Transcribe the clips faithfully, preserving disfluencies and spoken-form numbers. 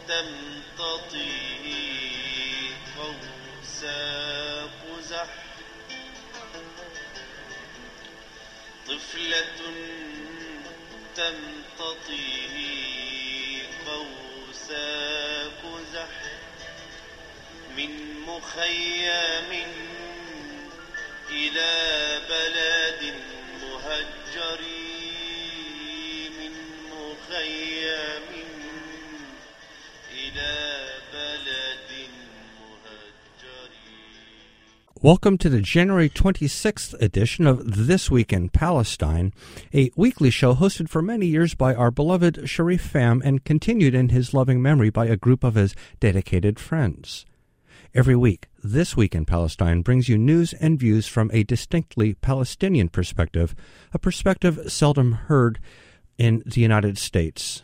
تمتطي قوس قزح طفلة تمتطي قوس قزح من مخيم إلى بلد مهجر من مخيم إلى بلد مهجر. Welcome to the January twenty-sixth edition of This Week in Palestine, a weekly show hosted for many years by our beloved Sharif Pham and continued in his loving memory by a group of his dedicated friends. Every week, This Week in Palestine brings you news and views from a distinctly Palestinian perspective, a perspective seldom heard in the United States.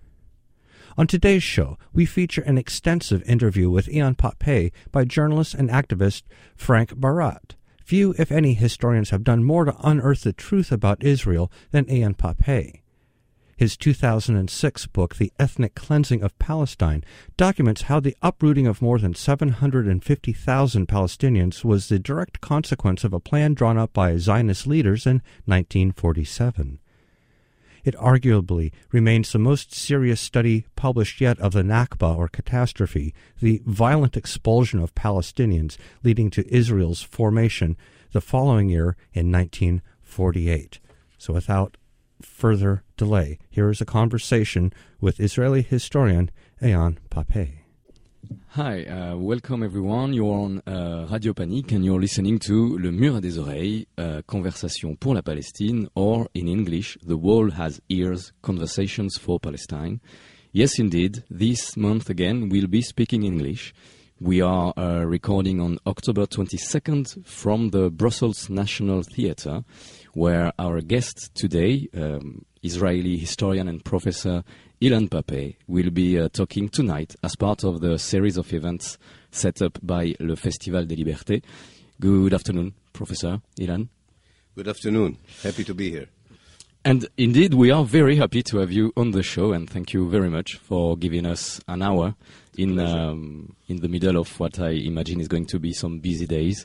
On today's show, we feature an extensive interview with Ian Pappé by journalist and activist Frank Barat. Few, if any, historians have done more to unearth the truth about Israel than Ian Pappé. His two thousand six book, The Ethnic Cleansing of Palestine, documents how the uprooting of more than seven hundred fifty thousand Palestinians was the direct consequence of a plan drawn up by Zionist leaders in nineteen forty-seven. It arguably remains the most serious study published yet of the Nakba, or catastrophe, the violent expulsion of Palestinians leading to Israel's formation the following year in nineteen forty-eight. So without further delay, here is a conversation with Israeli historian Ian Pappé. Hi, uh, welcome everyone. You're on uh, Radio Panique and you're listening to Le Mur des Oreilles, uh, Conversation pour la Palestine, or in English, The Wall Has Ears, Conversations for Palestine. Yes, indeed, this month again we'll be speaking English. We are uh, recording on October twenty-second from the Brussels National Theatre, where our guest today, um, Israeli historian and professor Ilan Pappé, will be uh, talking tonight as part of the series of events set up by Le Festival des Libertés. Good afternoon, Professor Ilan. Good afternoon. Happy to be here. And indeed, we are very happy to have you on the show, and thank you very much for giving us an hour in um, in the middle of what I imagine is going to be some busy days.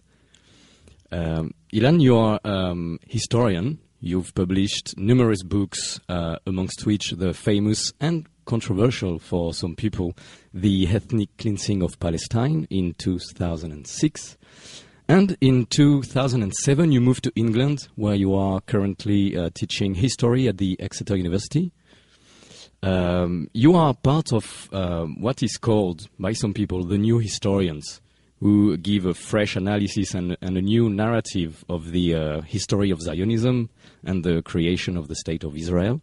Um, Ilan, you are a um, historian. You've published numerous books, uh, amongst which the famous and controversial for some people, The Ethnic Cleansing of Palestine in two thousand six. And in two thousand seven, you moved to England, where you are currently uh, teaching history at the Exeter University. Um, you are part of uh, what is called, by some people, the new historians, who give a fresh analysis and, and a new narrative of the uh, history of Zionism and the creation of the State of Israel.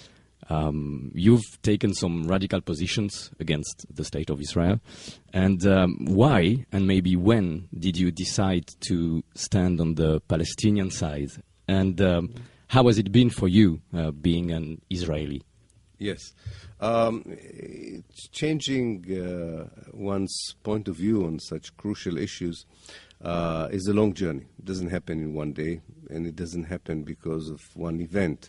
Um, you've taken some radical positions against the State of Israel. And um, why, and maybe when, did you decide to stand on the Palestinian side? And um, how has it been for you, uh, being an Israeli? Yes. Um, it's changing uh, one's point of view on such crucial issues uh, is a long journey. It doesn't happen in one day, and it doesn't happen because of one event.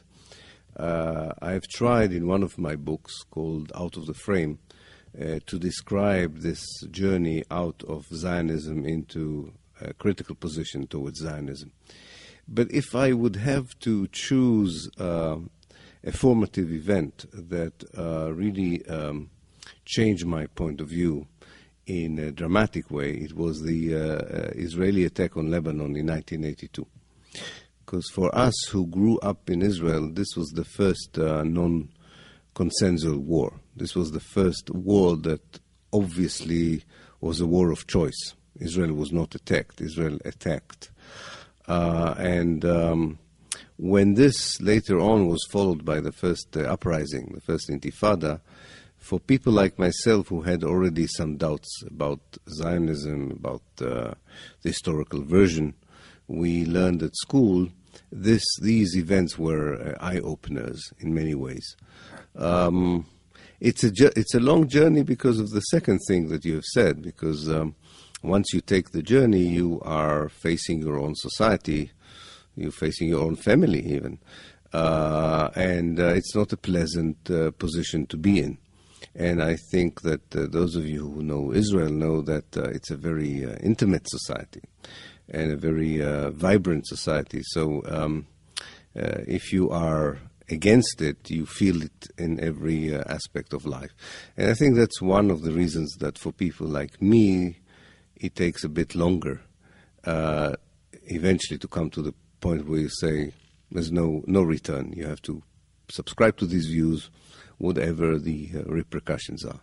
Uh, I've tried in one of my books called Out of the Frame uh, to describe this journey out of Zionism into a critical position towards Zionism. But if I would have to choose uh, a formative event that uh, really um, changed my point of view in a dramatic way, it was the uh, uh, Israeli attack on Lebanon in nineteen eighty-two. Because for us who grew up in Israel, this was the first uh, non-consensual war. This was the first war that obviously was a war of choice. Israel was not attacked. Israel attacked. Uh, and um, when this later on was followed by the first uh, uprising, the first intifada, for people like myself who had already some doubts about Zionism, about uh, the historical version, we learned at school this, these events were uh, eye-openers in many ways. Um, it's, a ju- it's a long journey because of the second thing that you have said, because um, once you take the journey, you are facing your own society, you're facing your own family even, uh, and uh, it's not a pleasant uh, position to be in. And I think that uh, those of you who know Israel know that uh, it's a very uh, intimate society and a very uh, vibrant society. So um, uh, if you are against it, you feel it in every uh, aspect of life. And I think that's one of the reasons that for people like me, it takes a bit longer uh, eventually to come to the point where you say there's no, no return. You have to subscribe to these views, whatever the uh, repercussions are.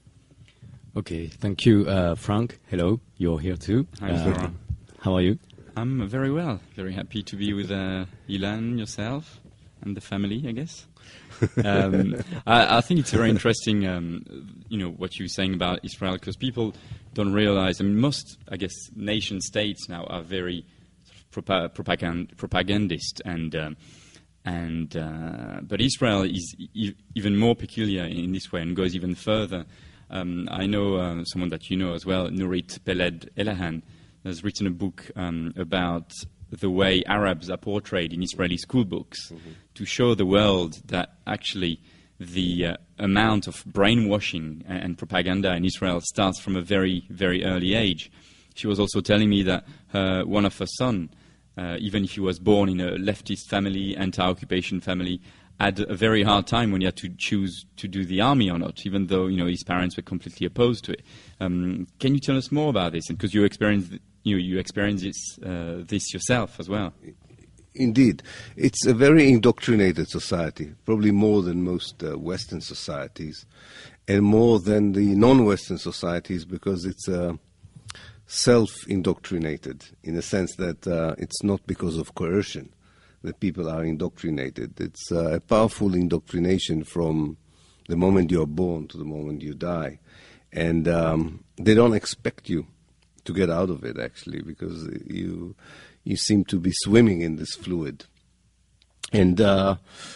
Okay, thank you, uh, Frank. Hello, you're here too. Hi, Uh, Zora. how are you? I'm very well. Very happy to be with uh, Ilan, yourself, and the family, I guess. um, I, I think it's very interesting, um, you know, what you're saying about Israel, because people don't realize. I mean, most, I guess, nation states now are very sort of propa- propagand- propagandist, and um, and uh, but Israel is e- even more peculiar in this way and goes even further. Um, I know uh, someone that you know as well, Nurit Peled Elahan, has written a book um, about the way Arabs are portrayed in Israeli school books, mm-hmm. to show the world that actually the uh, amount of brainwashing and, and propaganda in Israel starts from a very, very early age. She was also telling me that her, one of her sons, uh, even if he was born in a leftist family, anti-occupation family, had a very hard time when he had to choose to do the army or not, even though, you know, his parents were completely opposed to it. Um, can you tell us more about this? Because you experienced, you know, you experienced this, uh, this yourself as well. Indeed. It's a very indoctrinated society, probably more than most uh, Western societies, and more than the non-Western societies, because it's uh, self-indoctrinated in the sense that uh, it's not because of coercion that people are indoctrinated. It's uh, a powerful indoctrination from the moment you're born to the moment you die. And um, they don't expect you to get out of it, actually, because you you seem to be swimming in this fluid. And uh,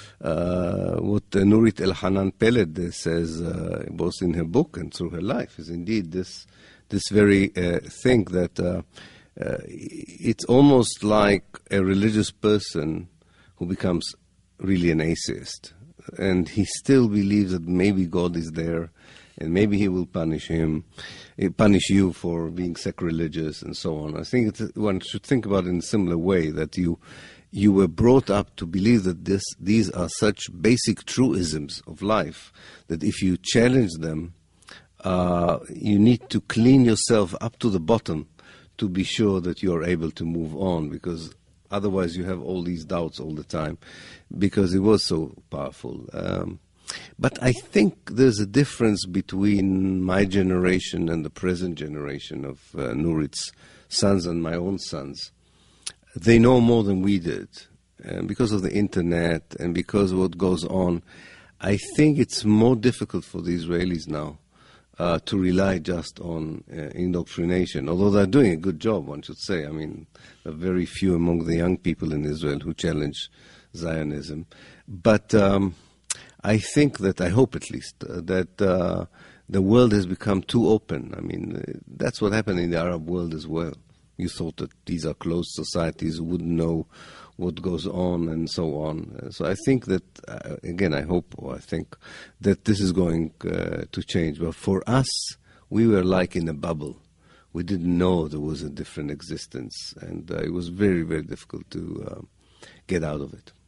uh, what uh, Nurit Elhanan Peled says, uh, both in her book and through her life, is indeed this this very uh, thing that uh, uh, it's almost like a religious person who becomes really an atheist. And he still believes that maybe God is there, and maybe he will punish him, punish you for being sacrilegious, and so on. I think it's, one should think about it in a similar way, that you you were brought up to believe that this these are such basic truisms of life that if you challenge them, uh, you need to clean yourself up to the bottom to be sure that you are able to move on, because otherwise you have all these doubts all the time, because it was so powerful. Um, But I think there's a difference between my generation and the present generation of uh, Nurit's sons and my own sons. They know more than we did. And because of the internet and because of what goes on, I think it's more difficult for the Israelis now uh, to rely just on uh, indoctrination, although they're doing a good job, one should say. I mean, there are very few among the young people in Israel who challenge Zionism. But Um, I think that, I hope at least, uh, that uh, the world has become too open. I mean, uh, that's what happened in the Arab world as well. You thought that these are closed societies, wouldn't know what goes on and so on. Uh, so I think that, uh, again, I hope or I think that this is going uh, to change. But for us, we were like in a bubble. We didn't know there was a different existence. And uh, it was very, very difficult to uh, get out of it.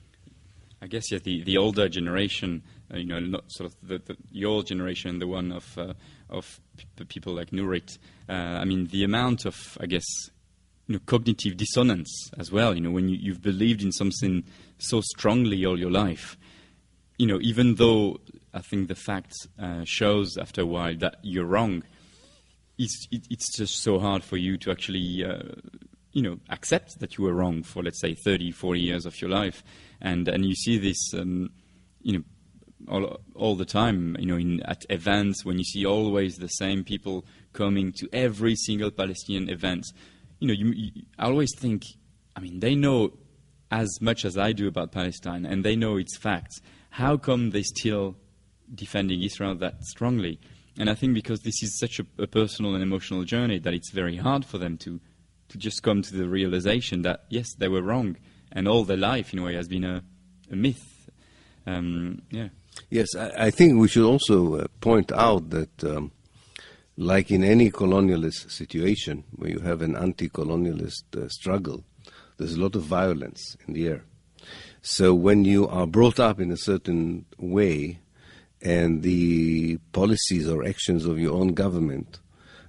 I guess yeah, the, the older generation, uh, you know, not sort of the, the your generation, the one of uh, of p- people like Nurit. Uh, I mean, the amount of, I guess, you know, cognitive dissonance as well. You know, when you, you've believed in something so strongly all your life, you know, even though I think the fact uh, shows after a while that you're wrong, it's it, it's just so hard for you to actually, uh, you know, accept that you were wrong for, let's say, thirty, forty years of your life. And and you see this, um, you know, all all the time. You know, in at events when you see always the same people coming to every single Palestinian event. You know, you, you I always think, I mean, they know as much as I do about Palestine, and they know its facts. How come they still defending Israel that strongly? And I think because this is such a, a personal and emotional journey that it's very hard for them to to just come to the realization that yes, they were wrong. And all their life, in a way, has been a, a myth. Um, yeah. Yes, I, I think we should also uh, point out that, um, like in any colonialist situation, where you have an anti-colonialist uh, struggle, there's a lot of violence in the air. So when you are brought up in a certain way, and the policies or actions of your own government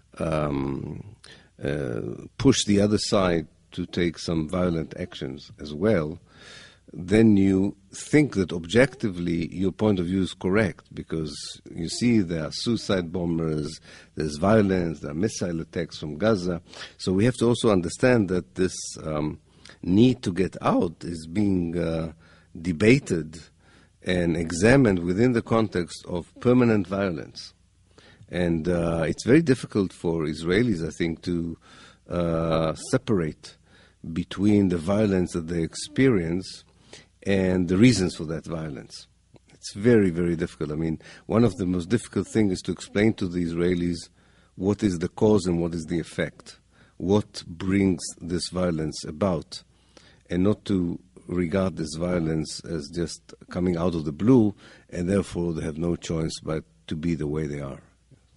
um, uh, push the other side to take some violent actions as well, then you think that objectively your point of view is correct, because you see there are suicide bombers, there's violence, there are missile attacks from Gaza. So we have to also understand that this um, need to get out is being uh, debated and examined within the context of permanent violence. And uh, it's very difficult for Israelis, I think, to uh, separate between the violence that they experience and the reasons for that violence. It's very, very difficult. I mean, one of the most difficult things is to explain to the Israelis what is the cause and what is the effect, what brings this violence about, and not to regard this violence as just coming out of the blue, and therefore they have no choice but to be the way they are.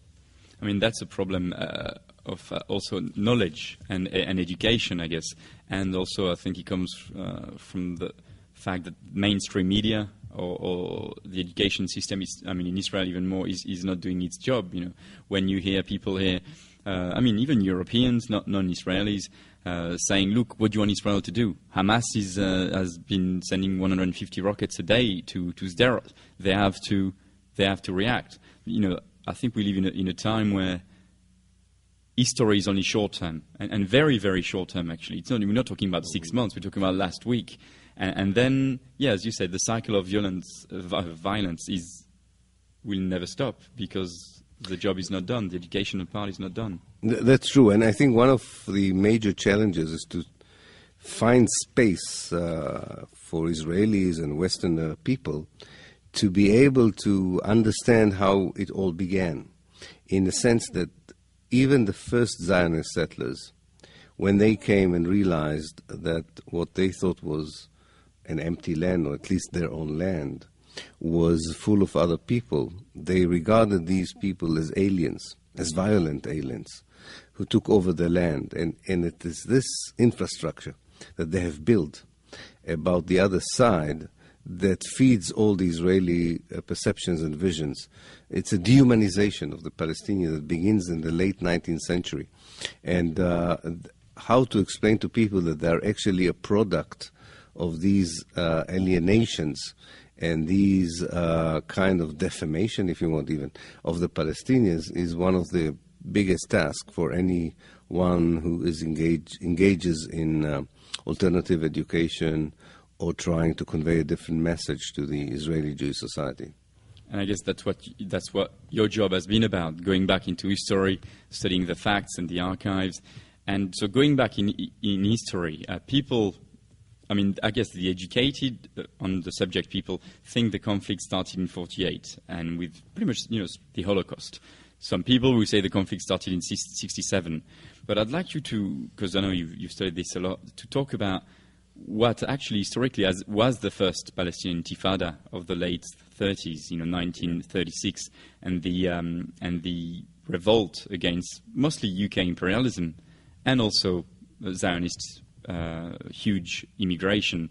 I mean, that's a problem uh, of uh, also knowledge and, and education, I guess. And also I think it comes uh, from the fact that mainstream media or, or the education system is, I mean, in Israel even more, is, is not doing its job. You know, when you hear people here, uh, I mean, even Europeans, not non-Israelis, uh, saying, look, what do you want Israel to do? Hamas is, uh, has been sending one hundred fifty rockets a day to, to Sderot. They have to, they have to react. You know, I think we live in a, in a time where history is only short term, and, and very, very short term, actually. It's not, we're not talking about six months, we're talking about last week. And, and then, yeah, as you said, the cycle of violence, uh, violence is will never stop, because the job is not done, the educational part is not done. Th- that's true, and I think one of the major challenges is to find space uh, for Israelis and Western uh, people to be able to understand how it all began, in the sense that even the first Zionist settlers, when they came and realized that what they thought was an empty land, or at least their own land, was full of other people, they regarded these people as aliens, as violent aliens, who took over the land. And, and it is this infrastructure that they have built about the other side that feeds all the Israeli uh, perceptions and visions. It's a dehumanization of the Palestinians that begins in the late nineteenth century. And uh, how to explain to people that they're actually a product of these uh, alienations and these uh, kind of defamation, if you want even, of the Palestinians is one of the biggest tasks for anyone who is engage, engages in uh, alternative education or trying to convey a different message to the Israeli Jewish society. And I guess that's what that's what your job has been about, going back into history, studying the facts and the archives. And so going back in in history, uh, people, I mean, I guess the educated uh, on the subject people think the conflict started in forty-eight, and with pretty much, you know, the Holocaust. Some people will say the conflict started in sixty-seven. But I'd like you to, because I know you've, you've studied this a lot, to talk about what actually historically as, was the first Palestinian Intifada of the late thirties, you know, nineteen thirty-six, and the um, and the revolt against mostly U K imperialism, and also Zionist uh, huge immigration.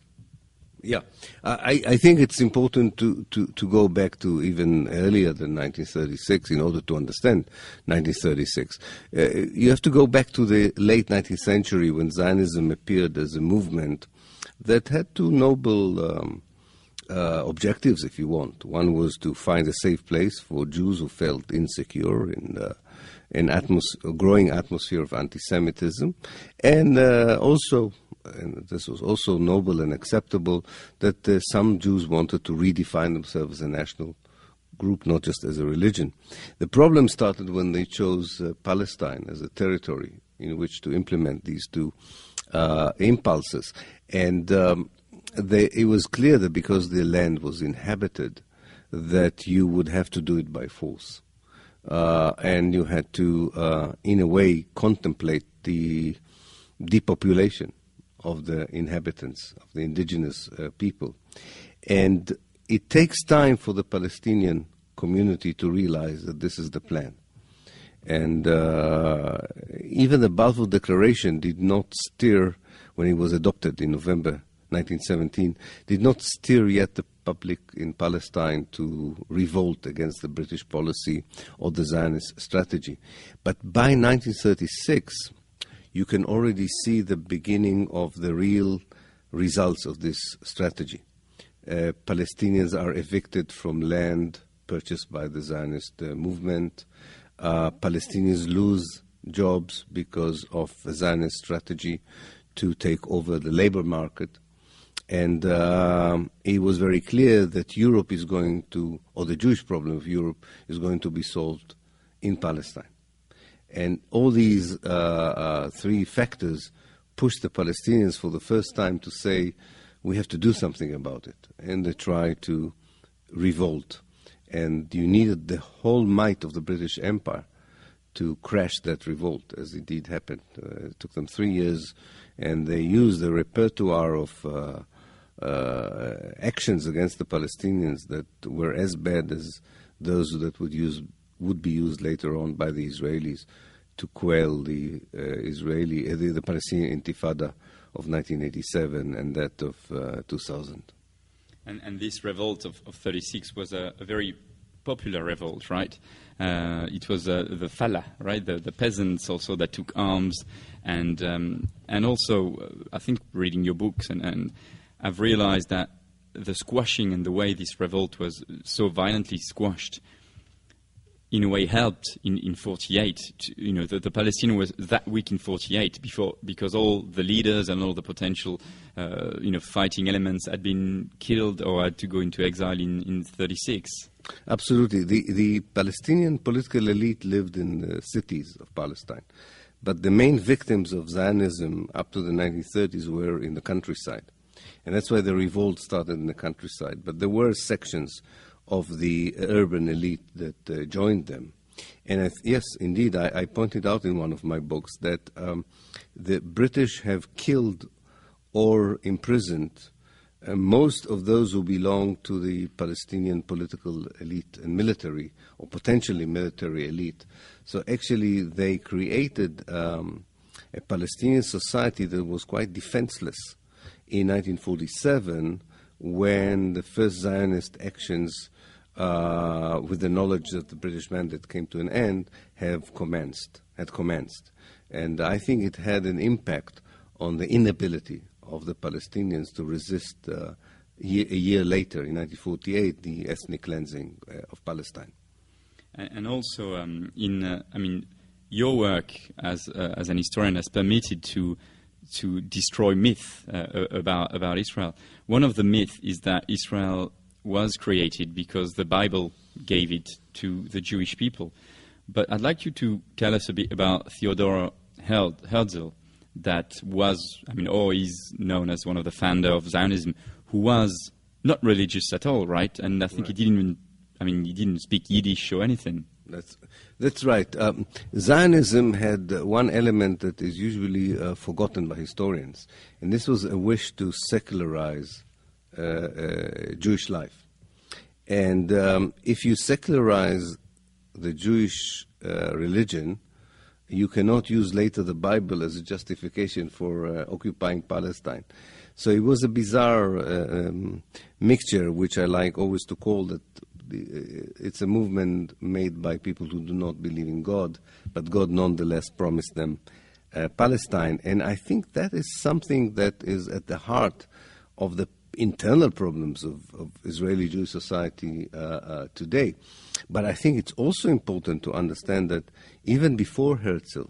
Yeah, I, I think it's important to, to, to go back to even earlier than nineteen thirty-six in order to understand nineteen thirty-six. Uh, you have to go back to the late nineteenth century when Zionism appeared as a movement that had two noble um, uh, objectives, if you want. One was to find a safe place for Jews who felt insecure in uh, an atmos- a growing atmosphere of anti-Semitism, and uh, also, and this was also noble and acceptable, that uh, some Jews wanted to redefine themselves as a national group, not just as a religion. The problem started when they chose uh, Palestine as a territory in which to implement these two uh, impulses. And um, they, it was clear that because the land was inhabited, that you would have to do it by force. Uh, and you had to, uh, in a way, contemplate the depopulation of the inhabitants, of the indigenous uh, people. And it takes time for the Palestinian community to realize that this is the plan. And uh, even the Balfour Declaration did not steer, when it was adopted in November nineteen seventeen, did not steer yet the public in Palestine to revolt against the British policy or the Zionist strategy. But by nineteen thirty-six, you can already see the beginning of the real results of this strategy. Uh, Palestinians are evicted from land purchased by the Zionist uh, movement. Uh, Palestinians lose jobs because of the Zionist strategy to take over the labor market. And uh, it was very clear that Europe is going to, or the Jewish problem of Europe is going to be solved in Palestine. And all these uh, uh, three factors pushed the Palestinians for the first time to say, we have to do something about it. And they try to revolt. And you needed the whole might of the British Empire to crash that revolt, as it did happen. Uh, it took them three years, and they used the repertoire of uh, uh, actions against the Palestinians that were as bad as those that would use would be used later on by the Israelis to quell the uh, Israeli, uh, the, the Palestinian Intifada of nineteen eighty-seven and that of uh, two thousand. And, and this revolt of, of thirty-six was a, a very popular revolt, right? Uh, it was uh, the Fallah, right? The, the peasants also that took arms, and um, and also uh, I think reading your books and, and I've realized that the squashing and the way this revolt was so violently squashed, in a way, helped in in forty-eight. To, you know, the, the Palestinian was that weak in forty-eight before because all the leaders and all the potential, uh, you know, fighting elements had been killed or had to go into exile in in thirty-six. Absolutely. The, the Palestinian political elite lived in the cities of Palestine. But the main victims of Zionism up to the nineteen thirties were in the countryside. And that's why the revolt started in the countryside. But there were sections of the urban elite that uh, joined them. And I th- yes, indeed, I, I pointed out in one of my books that um, the British have killed or imprisoned Uh, most of those who belong to the Palestinian political elite and military, or potentially military elite. So actually they created um, a Palestinian society that was quite defenseless in nineteen forty-seven when the first Zionist actions, uh, with the knowledge that the British mandate came to an end, have commenced, had commenced. And I think it had an impact on the inability of the Palestinians to resist uh, year, a year later, in nineteen forty-eight, the ethnic cleansing uh, of Palestine. And, and also, um, in uh, I mean, your work as uh, as an historian has permitted to to destroy myth uh, about about Israel. One of the myths is that Israel was created because the Bible gave it to the Jewish people. But I'd like you to tell us a bit about Theodor Herzl, that was, I mean, or is known as one of the founder of Zionism, who was not religious at all, right? And I think right. he didn't even, I mean, he didn't speak Yiddish or anything. That's that's right. Um, Zionism had uh, one element that is usually uh, forgotten by historians, and this was a wish to secularize uh, uh, Jewish life. And um, if you secularize the Jewish uh, religion, you cannot use later the Bible as a justification for uh, occupying Palestine. So it was a bizarre uh, um, mixture, which I like always to call that the, uh, it's a movement made by people who do not believe in God, but God nonetheless promised them uh, Palestine. And I think that is something that is at the heart of the internal problems of, of Israeli Jewish society uh, uh, today. But I think it's also important to understand that even before Herzl,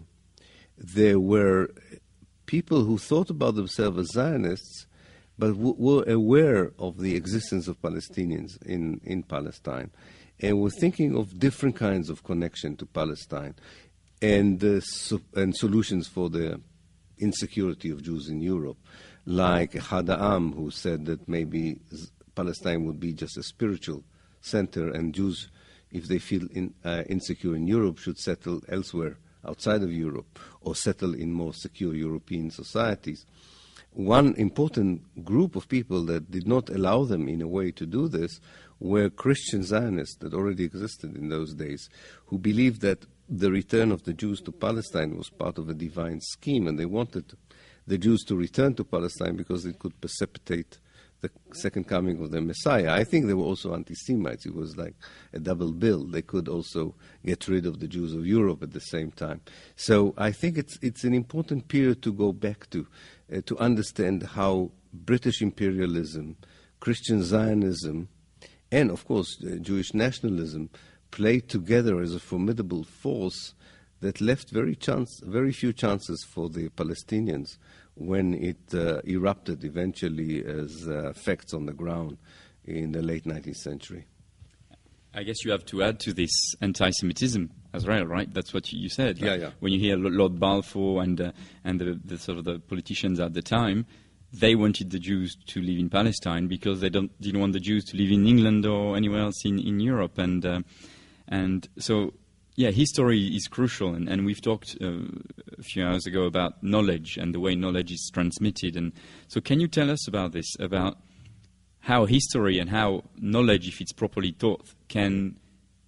there were people who thought about themselves as Zionists, but w- were aware of the existence of Palestinians in, in Palestine, and were thinking of different kinds of connection to Palestine and, uh, so, and solutions for the insecurity of Jews in Europe, like Ahad Ha'am, who said that maybe Palestine would be just a spiritual center, and Jews, if they feel in, uh, insecure in Europe, should settle elsewhere outside of Europe or settle in more secure European societies. one important group of people that did not allow them in a way to do this were Christian Zionists that already existed in those days, who believed that the return of the Jews to Palestine was part of a divine scheme, and they wanted the Jews to return to Palestine because it could precipitate the second coming of the Messiah. I think they were also anti-Semites. It was like a double bill. They could also get rid of the Jews of Europe at the same time. So I think it's it's an important period to go back to, uh, to understand how British imperialism, Christian Zionism, and of course uh, Jewish nationalism played together as a formidable force that left very chance, very few chances for the Palestinians when it uh, erupted eventually as uh, facts on the ground in the late nineteenth century. I guess you have to add to this anti-Semitism as well, right? That's what you said. Yeah, like yeah. When you hear Lord Balfour and uh, and the, the sort of the politicians at the time, they wanted the Jews to live in Palestine because they don't didn't want the Jews to live in England or anywhere else in in Europe, and uh, and so. Yeah, history is crucial, and, and we've talked uh, a few hours ago about knowledge and the way knowledge is transmitted. And so can you tell us about this, about how history and how knowledge, if it's properly taught, can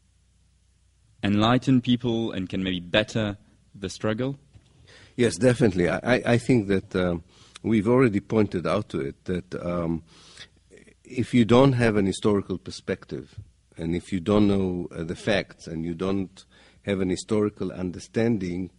enlighten people and can maybe better the struggle? Yes, definitely. I, I think that um, we've already pointed out to it that um, if you don't have an historical perspective, and if you don't know uh, the facts, and you don't have an historical understanding,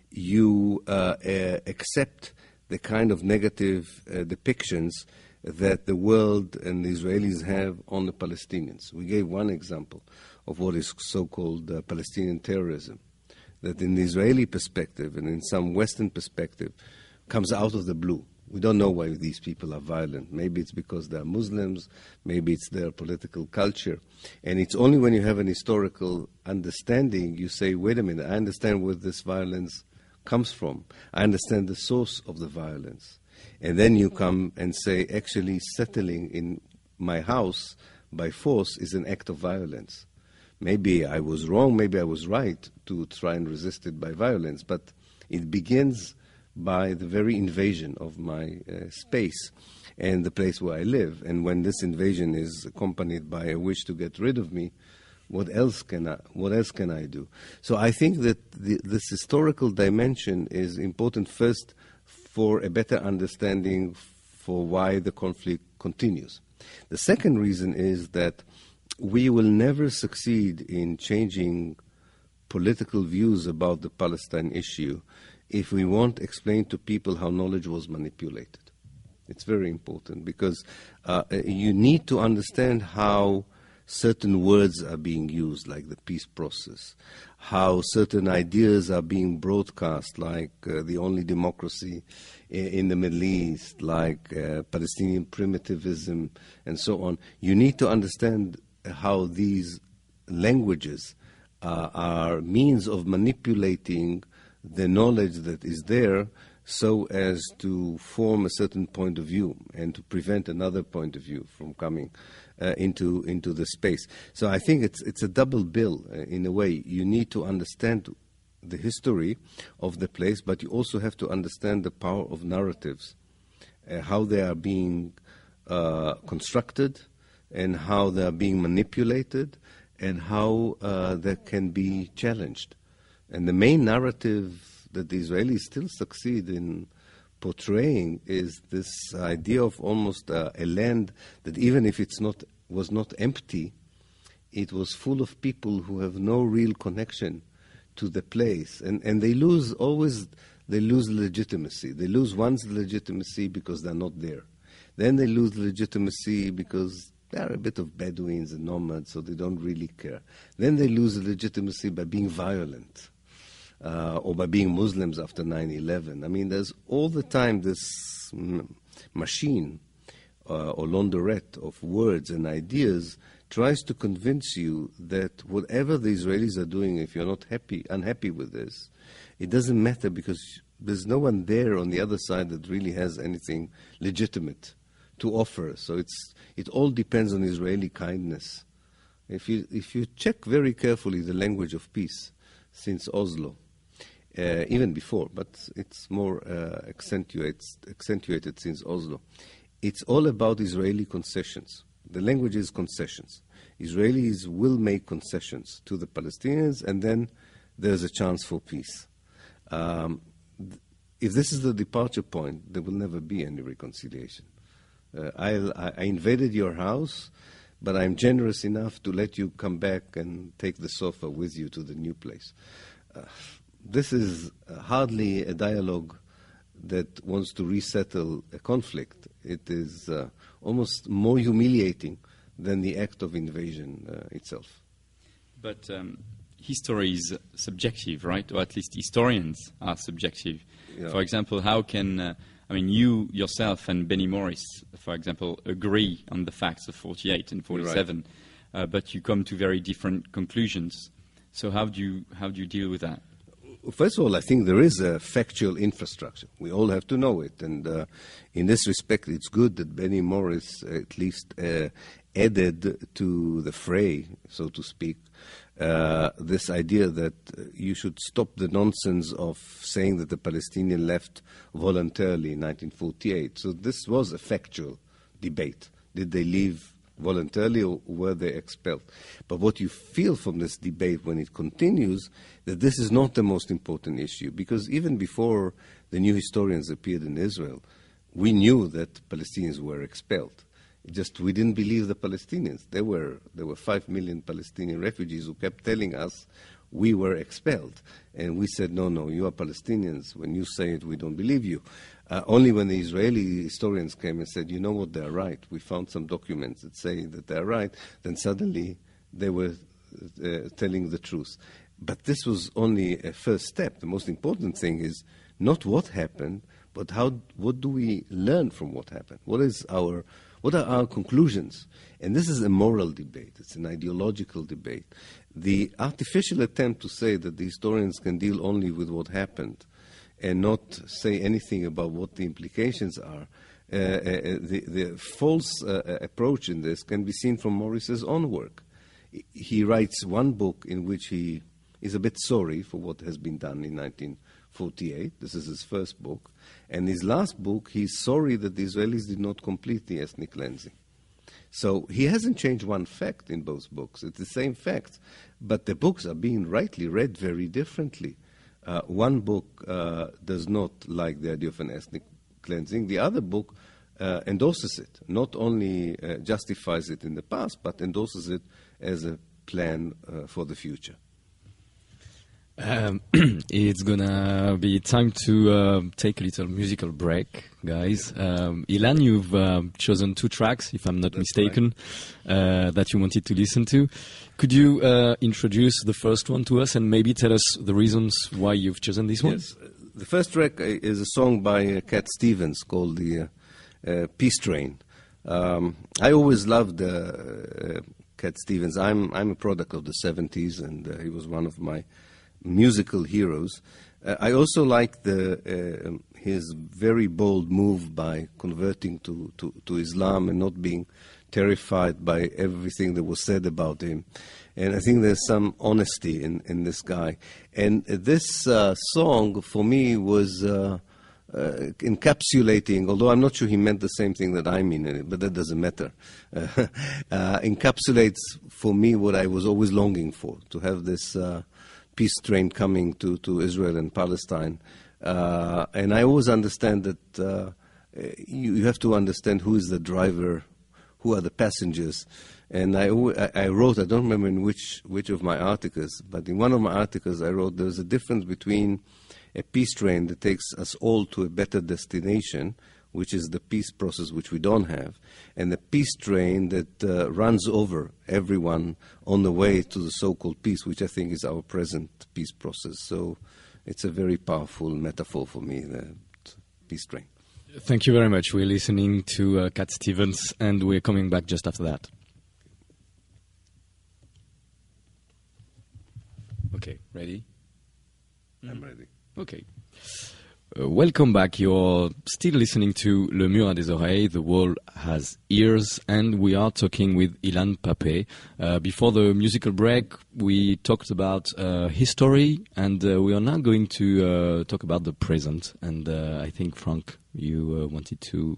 you uh, uh, accept the kind of negative uh, depictions that the world and the Israelis have on the Palestinians. We gave one example of what is so-called uh, Palestinian terrorism, that in the Israeli perspective and in some Western perspective comes out of the blue. We don't know why these people are violent. Maybe it's because they're Muslims, maybe it's their political culture. And it's only when you have an historical understanding, you say, wait a minute, I understand where this violence comes from. I understand the source of the violence. And then you come and say, actually settling in my house by force is an act of violence. Maybe I was wrong, maybe I was right to try and resist it by violence, but it begins by the very invasion of my uh, space and the place where I live. And when this invasion is accompanied by a wish to get rid of me, what else can I, what else can I do? So I think that the, this historical dimension is important first for a better understanding for why the conflict continues. The second reason is that we will never succeed in changing political views about the Palestine issue if we won't explain to people how knowledge was manipulated. It's very important because uh, you need to understand how certain words are being used, like the peace process, how certain ideas are being broadcast, like uh, the only democracy in, in the Middle East, like uh, Palestinian primitivism, and so on. You need to understand how these languages uh, are means of manipulating the knowledge that is there so as to form a certain point of view and to prevent another point of view from coming uh, into into the space. So I think it's it's a double bill uh, in a way. You need to understand the history of the place, but you also have to understand the power of narratives, uh, how they are being uh, constructed and how they are being manipulated and how uh, they can be challenged. And the main narrative that the Israelis still succeed in portraying is this idea of almost uh, a land that even if it's not was not empty, it was full of people who have no real connection to the place. And, and they lose always, they lose legitimacy. They lose one's legitimacy because they're not there. Then they lose legitimacy because they're a bit of Bedouins and nomads, so they don't really care. Then they lose legitimacy by being violent. Uh, or by being Muslims after nine eleven. I mean, there's all the time this m- machine uh, or laundrette of words and ideas tries to convince you that whatever the Israelis are doing, if you're not happy, unhappy with this, it doesn't matter because there's no one there on the other side that really has anything legitimate to offer. So it's it all depends on Israeli kindness. If you if you check very carefully the language of peace since Oslo, uh, even before, but it's more uh, accentuated, accentuated since Oslo. It's all about Israeli concessions. The language is concessions. Israelis will make concessions to the Palestinians, and then there's a chance for peace. Um, th- if this is the departure point, there will never be any reconciliation. Uh, I'll, I, I invaded your house, but I'm generous enough to let you come back and take the sofa with you to the new place. Uh, this is uh, hardly a dialogue that wants to resettle a conflict. It is uh, almost more humiliating than the act of invasion uh, itself. But um, history is subjective, right? Or at least historians are subjective. Yeah. For example, how can, uh, I mean, you yourself and Benny Morris, for example, agree on the facts of forty-eight and forty-seven, right. uh, but you come to very different conclusions. So how do you, how do you deal with that? First of all, I think there is a factual infrastructure. We all have to know it. And uh, in this respect, it's good that Benny Morris at least uh, added to the fray, so to speak, uh, this idea that you should stop the nonsense of saying that the Palestinians left voluntarily in nineteen forty-eight. So this was a factual debate. Did they leave voluntarily or were they expelled? But what you feel from this debate when it continues, that this is not the most important issue, because even before the new historians appeared in Israel, we knew that Palestinians were expelled. It just we didn't believe the Palestinians. There were there were five million Palestinian refugees who kept telling us we were expelled, and we said, no, no, you are Palestinians. When you say it, we don't believe you. Uh, only when the Israeli historians came and said, you know what, they're right, we found some documents that say that they're right, then suddenly they were uh, telling the truth. But this was only a first step. The most important thing is not what happened, but how. What do we learn from what happened? What is our, what are our conclusions? And this is a moral debate. It's an ideological debate. The artificial attempt to say that the historians can deal only with what happened and not say anything about what the implications are, uh, uh, the, the false uh, approach in this can be seen from Morris's own work. He writes one book in which he is a bit sorry for what has been done in nineteen forty-eight. This is his first book. And his last book, he's sorry that the Israelis did not complete the ethnic cleansing. So he hasn't changed one fact in both books. It's the same facts, but the books are being rightly read very differently. Uh, one book uh, does not like the idea of an ethnic cleansing. The other book uh, endorses it, not only uh, justifies it in the past, but endorses it as a plan uh, for the future. Um, it's gonna be time to uh, take a little musical break, guys. Um, Ilan, you've uh, chosen two tracks, if I'm not That's mistaken, right. uh, that you wanted to listen to. Could you uh, introduce the first one to us and maybe tell us the reasons why you've chosen this one? Yes. The first track is a song by uh, Cat Stevens called the uh, uh, Peace Train. Um, I always loved uh, uh, Cat Stevens. I'm, I'm a product of the seventies, and uh, he was one of my musical heroes. Uh, I also like the uh, his very bold move by converting to, to, to Islam and not being terrified by everything that was said about him. And I think there's some honesty in, in this guy. And this uh, song, for me, was uh, uh, encapsulating, although I'm not sure he meant the same thing that I mean in it, but that doesn't matter. Uh, uh, encapsulates, for me, what I was always longing for, to have this uh, peace train coming to, to Israel and Palestine. Uh, and I always understand that uh, you, you have to understand who is the driver, who are the passengers. And I, I wrote, I don't remember in which, which of my articles, but in one of my articles I wrote there's a difference between a peace train that takes us all to a better destination, which is the peace process which we don't have, and the peace train that uh, runs over everyone on the way to the so-called peace, which I think is our present peace process. So it's a very powerful metaphor for me, the peace train. Thank you very much. We're listening to uh, Cat Stevens, and we're coming back just after that. Okay, ready? I'm ready. Okay. Uh, welcome back. You're still listening to Le Mur à des Oreilles, The Wall Has Ears, and we are talking with Ilan Pappé. Uh, before the musical break, we talked about uh, history, and uh, we are now going to uh, talk about the present. And uh, I think, Frank, you uh, wanted to...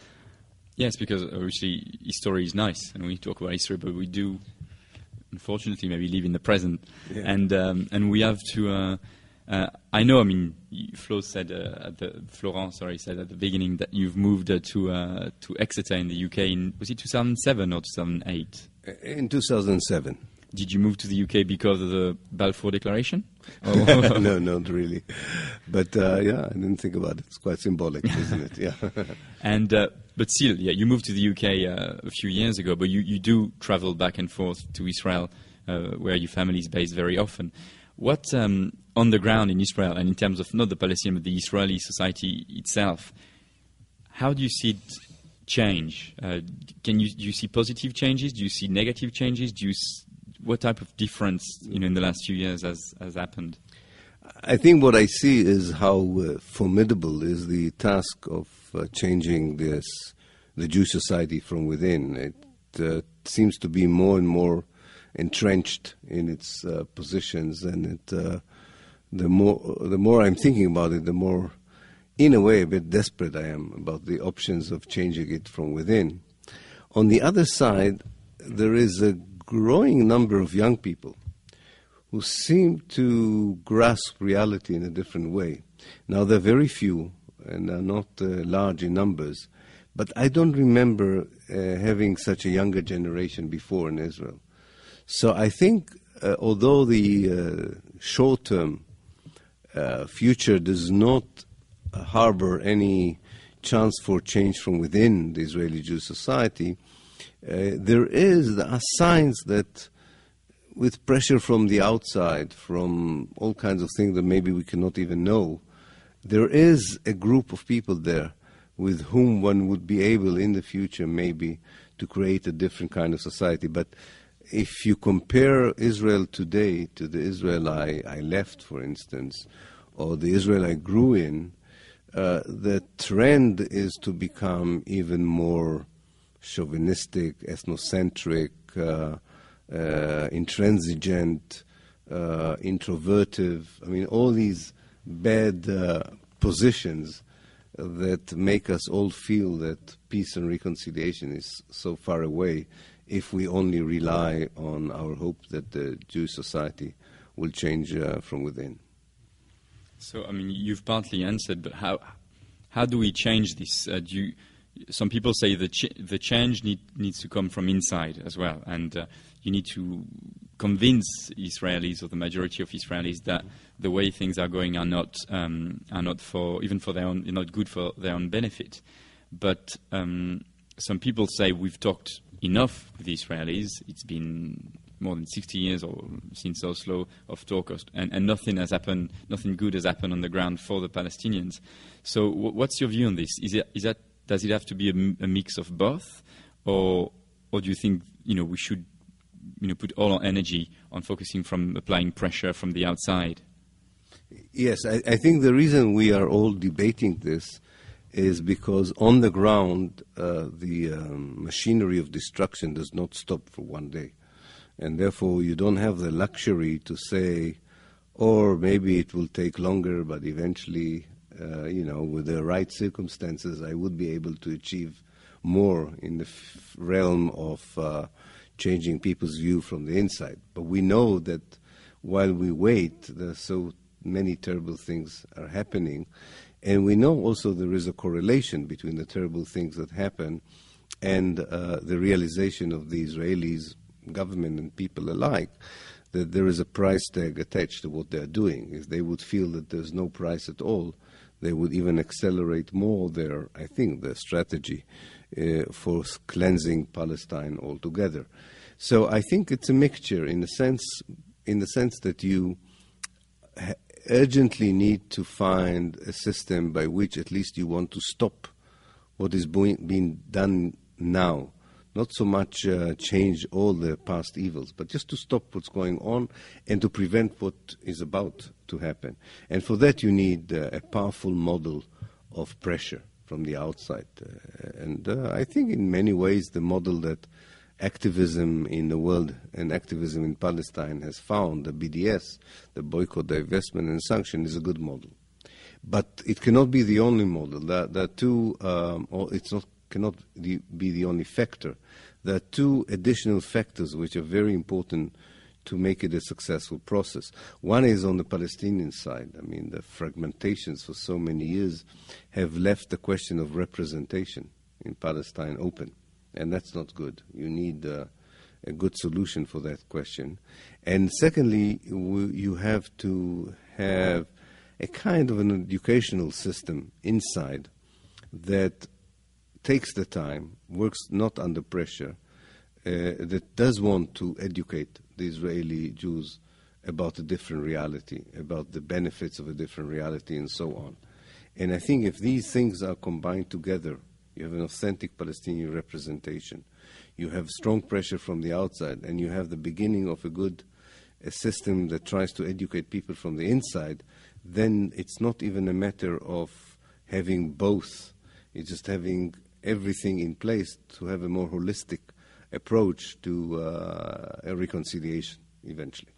Yes, because obviously history is nice, and we talk about history, but we do, unfortunately, maybe live in the present. Yeah. And um, and we have to... Uh, Uh, I know. I mean, Flo said uh, at the Florent, sorry, said at the beginning that you've moved uh, to uh, to Exeter in the U K. In, was it two thousand seven or two thousand eight? In two thousand seven. Did you move to the U K because of the Balfour Declaration? No, not really. But uh, yeah, I didn't think about it. It's quite symbolic, isn't it? Yeah. And uh, but still, yeah, you moved to the U K uh, a few years ago, but you, you do travel back and forth to Israel, uh, where your family is based very often. What um, on the ground in Israel, and in terms of not the Palestinian but the Israeli society itself, how do you see it change? Uh, can you do you see positive changes? Do you see negative changes? Do you s- what type of difference, you know, in the last few years has has happened? I think what I see is how uh, formidable is the task of uh, changing this the Jewish society from within. It uh, seems to be more and more entrenched in its uh, positions, and it, uh, the more the more I'm thinking about it, the more, in a way, a bit desperate I am about the options of changing it from within. On the other side, there is a growing number of young people who seem to grasp reality in a different way. Now, they're very few and are not uh, large in numbers, but I don't remember uh, having such a younger generation before in Israel. So I think, uh, although the uh, short-term uh, future does not uh, harbor any chance for change from within the Israeli Jewish society, uh, there is there are signs that, with pressure from the outside, from all kinds of things that maybe we cannot even know, there is a group of people there with whom one would be able in the future maybe to create a different kind of society. But if you compare Israel today to the Israel I, I left, for instance, or the Israel I grew in, uh, the trend is to become even more chauvinistic, ethnocentric, uh, uh, intransigent, uh, introvertive. I mean, all these bad uh, positions that make us all feel that peace and reconciliation is so far away if we only rely on our hope that the Jewish society will change uh, from within. So, I mean, you've partly answered, but how how do we change this? Uh, do you, some people say the ch- the change need, needs to come from inside as well, and uh, you need to convince Israelis, or the majority of Israelis, that the way things are going are not um, are not for even for their own, not good for their own benefit. But um, some people say we've talked enough with the Israelis. It's been more than sixty years or since Oslo of talk, and, and nothing has happened, nothing good has happened on the ground for the Palestinians. So w- what's your view on this? Is, it, is that, does it have to be a, m- a mix of both, or or do you think, you know, we should, you know, put all our energy on focusing from applying pressure from the outside? Yes, I, I think the reason we are all debating this is because on the ground, uh, the um, machinery of destruction does not stop for one day. And therefore, you don't have the luxury to say, or maybe it will take longer, but eventually, uh, you know, with the right circumstances, I would be able to achieve more in the f- realm of uh, changing people's view from the inside. But we know that while we wait, there's so many terrible things are happening. And we know also there is a correlation between the terrible things that happen and uh, the realization of the Israelis, government and people alike, that there is a price tag attached to what they're doing. If they would feel that there's no price at all, they would even accelerate more their, I think, their strategy uh, for cleansing Palestine altogether. So I think it's a mixture in the sense, in the sense that you ha- urgently need to find a system by which at least you want to stop what is being done now not so much uh, change all the past evils, but just to stop what's going on and to prevent what is about to happen. And for that you need uh, a powerful model of pressure from the outside. Uh, and uh, I think in many ways the model that activism in the world and activism in Palestine has found, the B D S, the boycott, divestment and sanction, is a good model. But it cannot be the only model. There, there are two, um, or it's not cannot the, be the only factor. There are two additional factors which are very important to make it a successful process. One is on the Palestinian side. I mean, the fragmentations for so many years have left the question of representation in Palestine open, and that's not good. You need uh, a good solution for that question. And secondly, w- you have to have a kind of an educational system inside that takes the time, works not under pressure, uh, that does want to educate the Israeli Jews about a different reality, about the benefits of a different reality, and so on. And I think if these things are combined together, you have an authentic Palestinian representation, you have strong pressure from the outside, and you have the beginning of a good a system that tries to educate people from the inside, then it's not even a matter of having both. It's just having everything in place to have a more holistic approach to uh, a reconciliation eventually.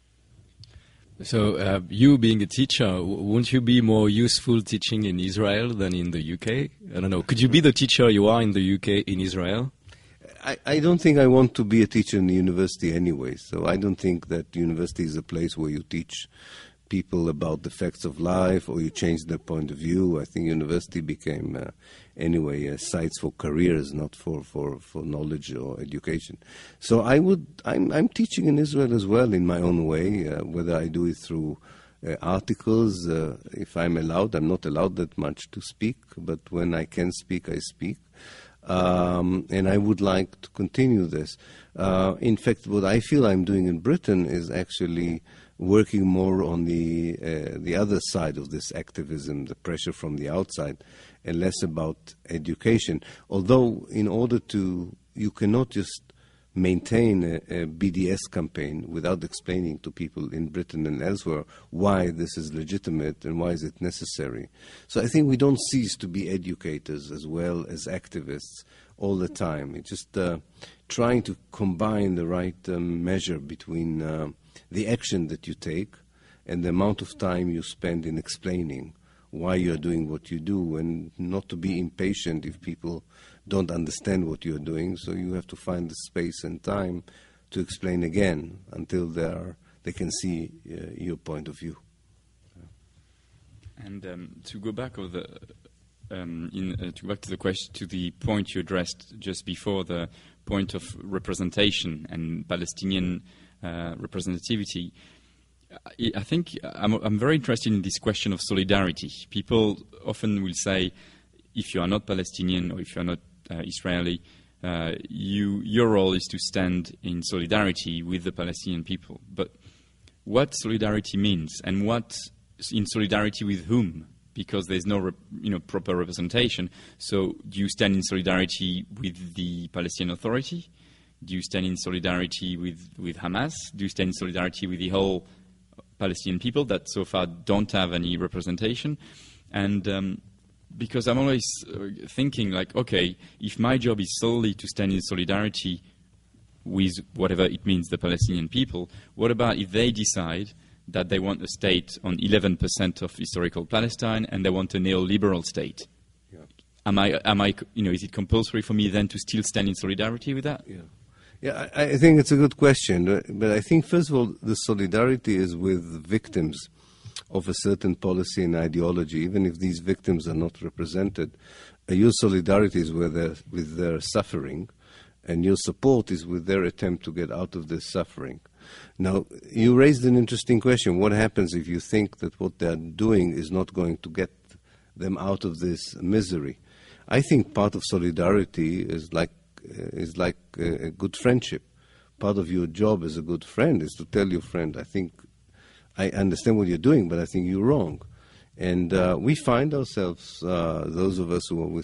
So, uh, you being a teacher, w- won't you be more useful teaching in Israel than in the U K? I don't know. Could you be the teacher you are in the U K in Israel? I, I don't think I want to be a teacher in the university anyway, so I don't think that university is a place where you teach people about the facts of life or you change their point of view. I think university became, uh, anyway, uh, sites for careers, not for, for, for knowledge or education. So I would, I'm, I'm teaching in Israel as well in my own way, uh, whether I do it through uh, articles, uh, if I'm allowed. I'm not allowed that much to speak, but when I can speak, I speak. Um, and I would like to continue this. Uh, in fact, what I feel I'm doing in Britain is actually working more on the uh, the other side of this activism, the pressure from the outside, and less about education. Although, in order to, you cannot just maintain a, a B D S campaign without explaining to people in Britain and elsewhere why this is legitimate and why is it necessary. So I think we don't cease to be educators as well as activists all the time. It's just uh, trying to combine the right um, measure between uh, the action that you take and the amount of time you spend in explaining why you're doing what you do, and not to be impatient if people don't understand what you're doing. So you have to find the space and time to explain again until they are, they can see uh, your point of view. And um, to go back of the um, in uh, to go back to the question to the point you addressed just before, the point of representation and Palestinian uh, representativity. I think I'm, I'm very interested in this question of solidarity. People often will say, if you are not Palestinian or if you are not uh, Israeli, uh, you, your role is to stand in solidarity with the Palestinian people. But what solidarity means, and what in solidarity with whom? Because there's no rep, you know, proper representation. So do you stand in solidarity with the Palestinian Authority? Do you stand in solidarity with, with Hamas? Do you stand in solidarity with the whole Palestinian people that so far don't have any representation? And um, because I'm always uh, thinking like, okay, if my job is solely to stand in solidarity with whatever it means, the Palestinian people, what about if they decide that they want a state on eleven percent of historical Palestine and they want a neoliberal state? Yeah. Am I, am I, you know, is it compulsory for me then to still stand in solidarity with that? Yeah. Yeah, I, I think it's a good question, but I think, first of all, the solidarity is with victims of a certain policy and ideology. Even if these victims are not represented, uh, your solidarity is with their, with their suffering, and your support is with their attempt to get out of this suffering. Now, you raised an interesting question. What happens if you think that what they're doing is not going to get them out of this misery? I think part of solidarity is like is like a, a good friendship. Part of your job as a good friend is to tell your friend, I think, I understand what you're doing, but I think you're wrong. And uh, we find ourselves, uh, those of us who are with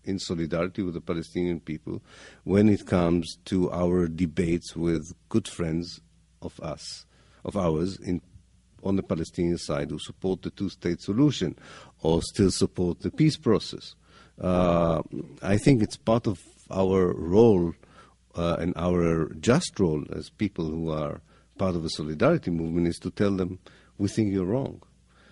in solidarity with the Palestinian people when it comes to our debates with good friends of us, of ours, in, on the Palestinian side, who support the two-state solution or still support the peace process. Uh, I think it's part of our role uh, and our just role as people who are part of a solidarity movement is to tell them, we think you're wrong.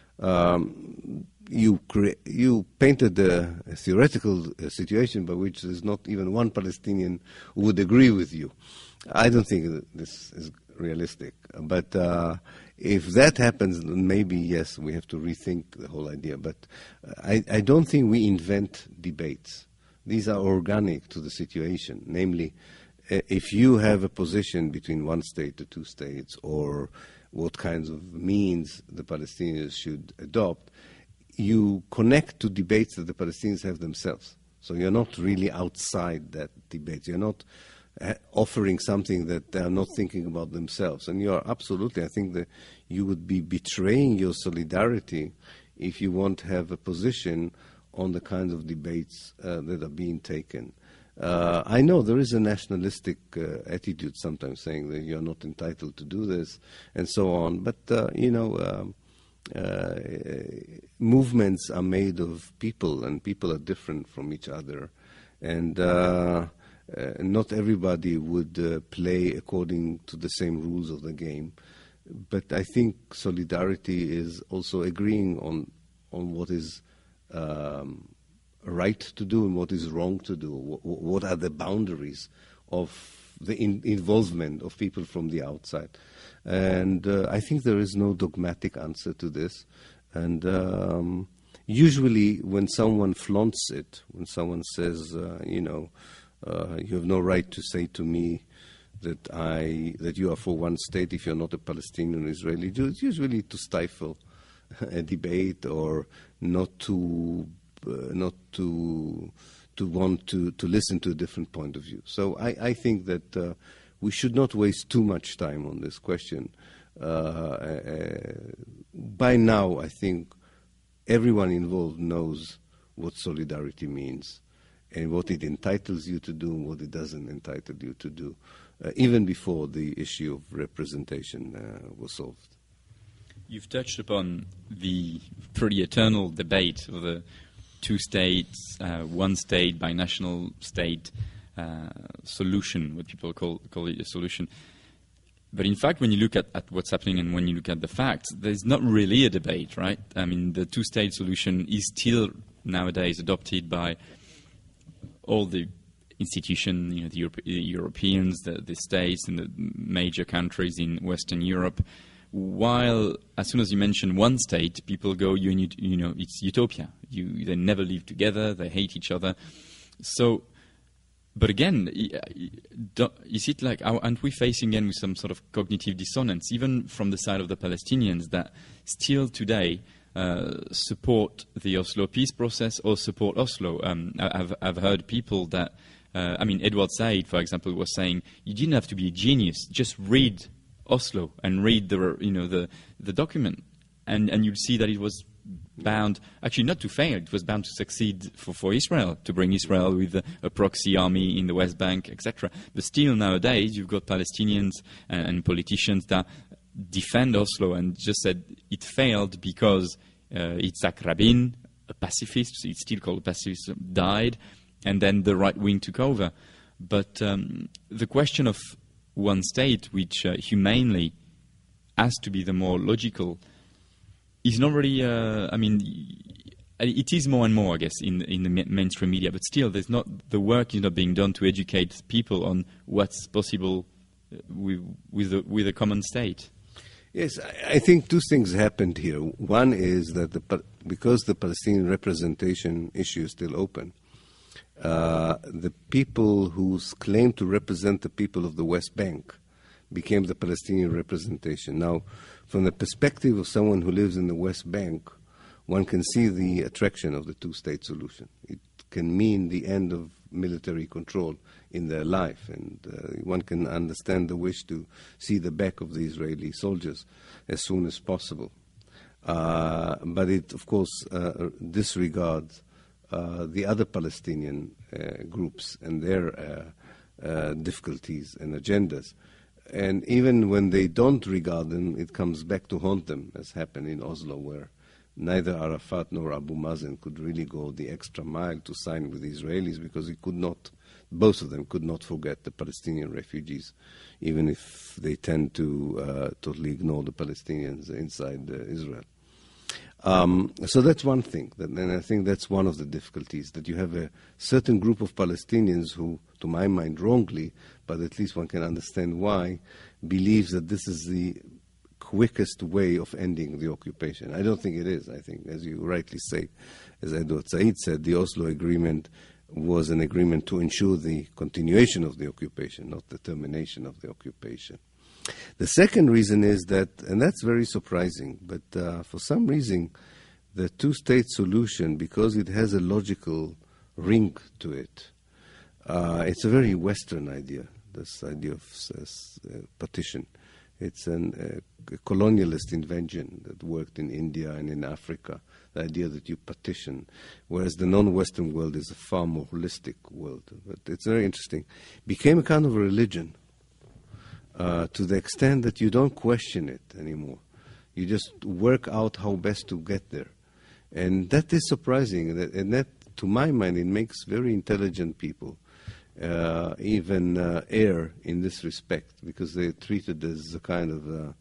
Um, you cre- you painted a, a theoretical uh, situation by which there's not even one Palestinian who would agree with you. I don't think that this is realistic. But uh, if that happens, then maybe, yes, we have to rethink the whole idea. But I, I don't think we invent debates. These are organic to the situation. Namely, if you have a position between one state to two states, or what kinds of means the Palestinians should adopt, you connect to debates that the Palestinians have themselves. So you're not really outside that debate. You're not uh, offering something that they are not thinking about themselves. And you are absolutely, I think that you would be betraying your solidarity if you won't have a position on the kinds of debates uh, that are being taken. Uh, I know there is a nationalistic uh, attitude sometimes saying that you're not entitled to do this and so on. But, uh, you know, um, uh, movements are made of people, and people are different from each other. And uh, uh, not everybody would uh, play according to the same rules of the game. But I think solidarity is also agreeing on, on what is um, right to do and what is wrong to do. What are the boundaries of the in involvement of people from the outside? And uh, I think there is no dogmatic answer to this. And um, usually when someone flaunts it, when someone says, uh, you know, uh, you have no right to say to me that I that you are for one state if you're not a Palestinian or Israeli, it's usually to stifle a debate or not to Uh, not to to want to, to listen to a different point of view. So I, I think that uh, we should not waste too much time on this question. Uh, uh, by now, I think everyone involved knows what solidarity means and what it entitles you to do and what it doesn't entitle you to do, uh, even before the issue of representation uh, was solved. You've touched upon the pretty eternal debate of the two states, uh, one state, binational state uh, solution, what people call, call it a solution. But in fact, when you look at, at what's happening and when you look at the facts, there's not really a debate, right? I mean, the two-state solution is still nowadays adopted by all the institutions, you know, the, Europe, the Europeans, the, the states, and the major countries in Western Europe. While, as soon as you mention one state, people go, you, you know, it's utopia. You, they never live together, they hate each other. So, but again, is it like, aren't we facing again with some sort of cognitive dissonance, even from the side of the Palestinians, that still today uh, support the Oslo peace process or support Oslo? Um, I've, I've heard people that, uh, I mean, Edward Said, for example, was saying, you didn't have to be a genius, just read Oslo and read the you know the the document, and and you'll see that it was bound actually not to fail. It was bound to succeed for, for Israel, to bring Israel with a, a proxy army in the West Bank, et cetera. But still nowadays you've got Palestinians and, and politicians that defend Oslo and just said it failed because uh, Yitzhak Rabin, a pacifist, it's still called a pacifist, died, and then the right wing took over. But um, the question of one state, which uh, humanely has to be the more logical, is not really, uh, I mean, it is more and more, I guess, in, in the mainstream media, but still there's not, the work is not being done to educate people on what's possible with, with, a, with a common state. Yes, I, I think two things happened here. One is that the, because the Palestinian representation issue is still open, Uh, the people who claim to represent the people of the West Bank became the Palestinian representation. Now, from the perspective of someone who lives in the West Bank, one can see the attraction of the two-state solution. It can mean the end of military control in their life, and uh, one can understand the wish to see the back of the Israeli soldiers as soon as possible. Uh, but it, of course, uh, disregards uh, the other Palestinian uh, groups and their uh, uh, difficulties and agendas. And even when they don't regard them, it comes back to haunt them, as happened in Oslo, where neither Arafat nor Abu Mazen could really go the extra mile to sign with the Israelis, because he could not, both of them could not forget the Palestinian refugees, even if they tend to uh, totally ignore the Palestinians inside uh, Israel. Um, so that's one thing, that, and I think that's one of the difficulties, that you have a certain group of Palestinians who, to my mind wrongly, but at least one can understand why, believes that this is the quickest way of ending the occupation. I don't think it is. I think, as you rightly say, as Edward Said said, the Oslo Agreement was an agreement to ensure the continuation of the occupation, not the termination of the occupation. The second reason is that, and that's very surprising, but uh, for some reason, the two-state solution, because it has a logical ring to it, uh, it's a very Western idea, this idea of uh, partition. It's an, uh, a colonialist invention that worked in India and in Africa, the idea that you partition, whereas the non-Western world is a far more holistic world. But it's very interesting. Became a kind of a religion uh, to the extent that you don't question it anymore. You just work out how best to get there. And that is surprising. And that, to my mind, it makes very intelligent people Uh, even uh, err in this respect, because they're treated as a kind of uh,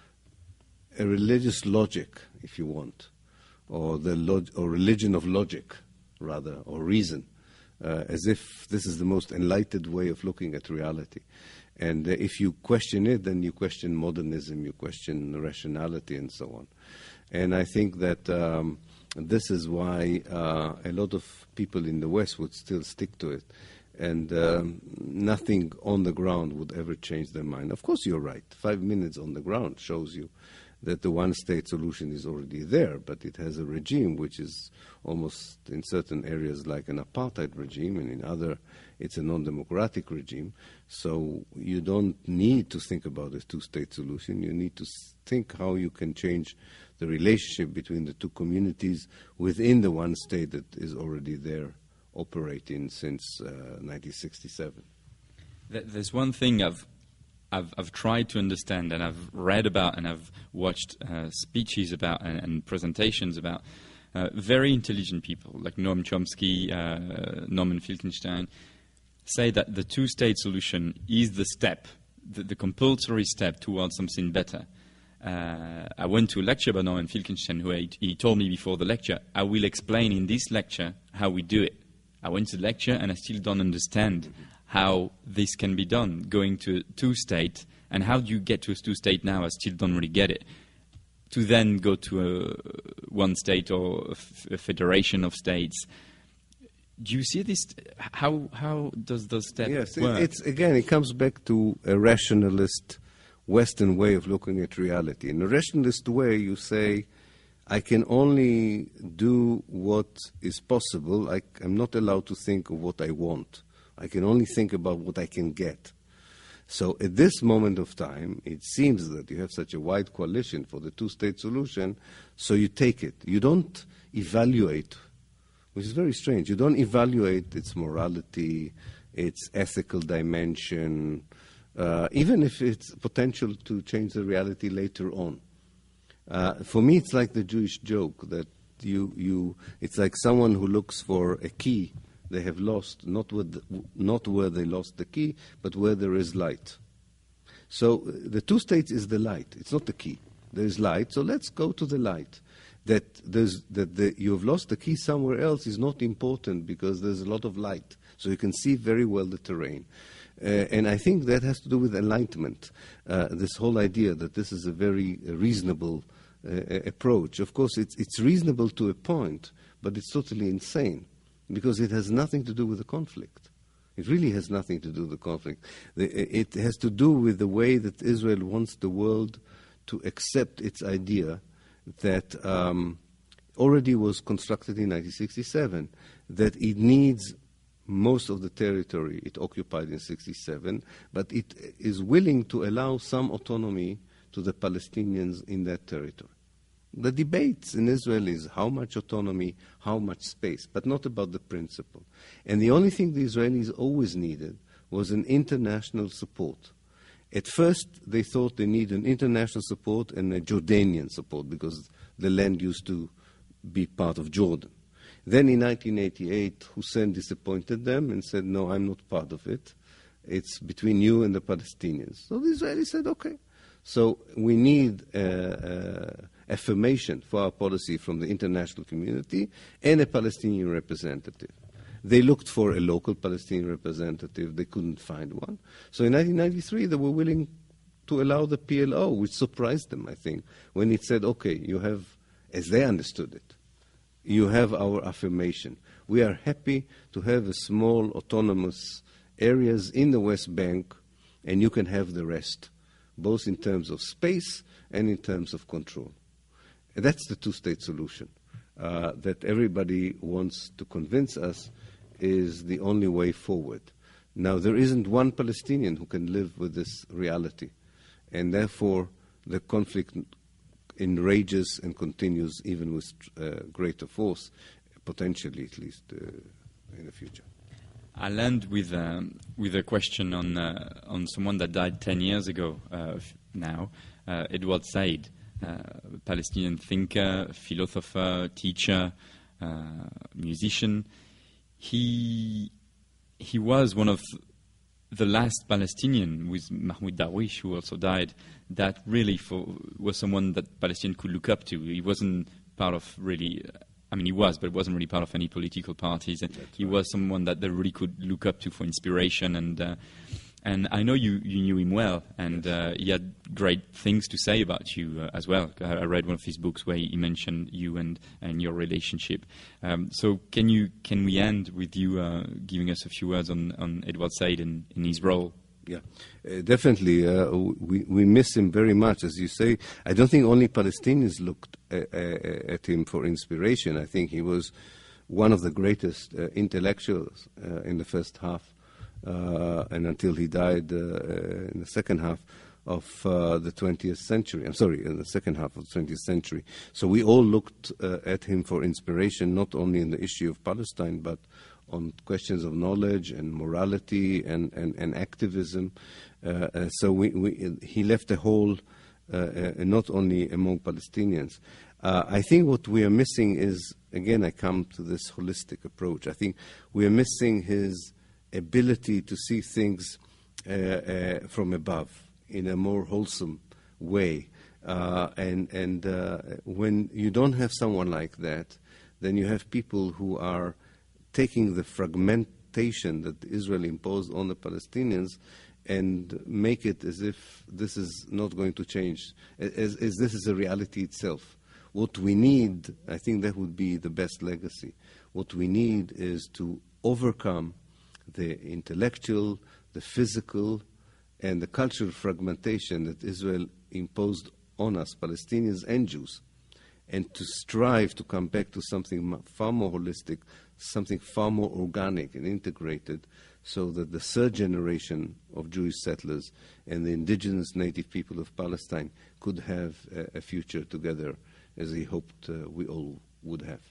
a religious logic, if you want, or the log or religion of logic, rather, or reason, uh, as if this is the most enlightened way of looking at reality. And uh, if you question it, then you question modernism, you question rationality, and so on. And I think that um, this is why uh, a lot of people in the West would still stick to it. And um, nothing on the ground would ever change their mind. Of course, you're right. Five minutes on the ground shows you that the one-state solution is already there, but it has a regime which is almost, in certain areas, like an apartheid regime, and in other, it's a non-democratic regime. So you don't need to think about a two-state solution. You need to think how you can change the relationship between the two communities within the one state that is already there, operating since uh, nineteen sixty-seven. There's one thing I've, I've I've tried to understand, and I've read about, and I've watched uh, speeches about, and, and presentations about uh, very intelligent people like Noam Chomsky, uh, Norman Finkelstein, say that the two-state solution is the step, the, the compulsory step towards something better. Uh, I went to a lecture by Norman Finkelstein, who he, he told me before the lecture, I will explain in this lecture how we do it. I went to the lecture and I still don't understand how this can be done, going to two-state, and how do you get to a two-state now? I still don't really get it. To then go to a one-state or a, f a federation of states. Do you see this? How, how does those steps yes, work? Yes, it's, again, it comes back to a rationalist Western way of looking at reality. In a rationalist way, you say, I can only do what is possible. I, I'm not allowed to think of what I want. I can only think about what I can get. So at this moment of time, it seems that you have such a wide coalition for the two-state solution, so you take it. You don't evaluate, which is very strange. You don't evaluate its morality, its ethical dimension, uh, even if it's potential to change the reality later on. Uh, for me, it's like the Jewish joke that you, you, it's like someone who looks for a key they have lost, not, with the, not where they lost the key, but where there is light. So uh, the two states is the light. It's not the key. There is light, so let's go to the light. That, there's, that the, you have lost the key somewhere else is not important because there's a lot of light, so you can see very well the terrain. Uh, and I think that has to do with enlightenment, uh, this whole idea that this is a very reasonable uh, approach. Of course, it's, it's reasonable to a point, but it's totally insane because it has nothing to do with the conflict. It really has nothing to do with the conflict. The, it has to do with the way that Israel wants the world to accept its idea that um, already was constructed in nineteen sixty-seven, that it needs most of the territory it occupied in sixty-seven, but it is willing to allow some autonomy to the Palestinians in that territory. The debate in Israel is how much autonomy, how much space, but not about the principle. And the only thing the Israelis always needed was an international support. At first, they thought they need an international support and a Jordanian support because the land used to be part of Jordan. Then in nineteen eighty-eight, Hussein disappointed them and said, no, I'm not part of it. It's between you and the Palestinians. So the Israelis said, okay. So we need uh, uh, affirmation for our policy from the international community and a Palestinian representative. They looked for a local Palestinian representative. They couldn't find one. So in nineteen ninety-three, they were willing to allow the P L O, which surprised them, I think, when it said, okay, you have, as they understood it, you have our affirmation. We are happy to have a small autonomous areas in the West Bank, and you can have the rest, both in terms of space and in terms of control. And that's the two-state solution uh, that everybody wants to convince us is the only way forward. Now, there isn't one Palestinian who can live with this reality, and therefore the conflict enrages and continues even with uh, greater force, potentially at least uh, in the future. I'll end with um, with a question on uh, on someone that died ten years ago uh, f- now, uh, Edward Said, uh, Palestinian thinker, philosopher, teacher, uh, musician. He he was one of the last Palestinian, with Mahmoud Darwish, who also died, that really for, was someone that Palestinians could look up to. He wasn't part of really, I mean he was, but it wasn't really part of any political parties. And he right. was someone that they really could look up to for inspiration. And uh, and I know you, you knew him well, and yes. uh, he had great things to say about you uh, as well. I, I read one of his books where he mentioned you and, and your relationship. Um, so can you can we end with you uh, giving us a few words on, on Edward Said and in his role? Yeah, uh, definitely. Uh, we, we miss him very much, as you say. I don't think only Palestinians looked uh, uh, at him for inspiration. I think he was one of the greatest uh, intellectuals uh, in the first half, uh, and until he died uh, uh, in the second half of uh, the twentieth century. I'm sorry, in the second half of the twentieth century. So we all looked uh, at him for inspiration, not only in the issue of Palestine, but on questions of knowledge and morality and, and, and activism. Uh, uh, so we, we, he left a hole uh, uh, not only among Palestinians. Uh, I think what we are missing is, again, I come to this holistic approach. I think we are missing his ability to see things uh, uh, from above in a more wholesome way. Uh, and and uh, when you don't have someone like that, then you have people who are taking the fragmentation that Israel imposed on the Palestinians and make it as if this is not going to change, as, as this is a reality itself. What we need, I think that would be the best legacy. What we need is to overcome the intellectual, the physical, and the cultural fragmentation that Israel imposed on us, Palestinians and Jews, and to strive to come back to something far more holistic, something far more organic and integrated, so that the third generation of Jewish settlers and the indigenous native people of Palestine could have a, a future together, as he hoped uh, we all would have.